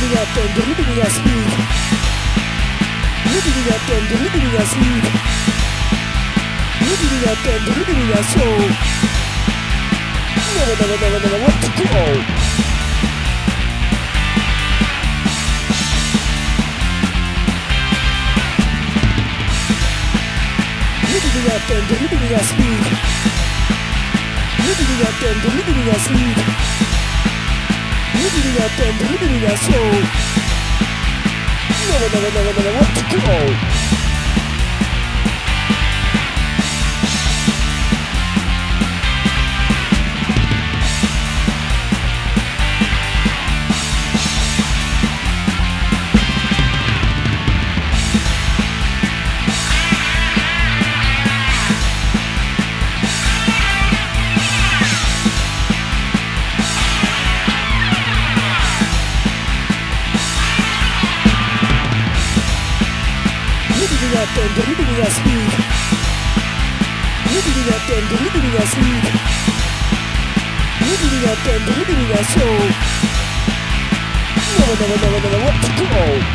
Living up and living at speed. Living up and living at speed. Living up and living at soul. Never want to go. Living up and living at speed. Living up and living at speed. Living up and living at soul. Never want to go. Living up and living at speed. Living up and living at speed. Living up and living at soul. Never want to go.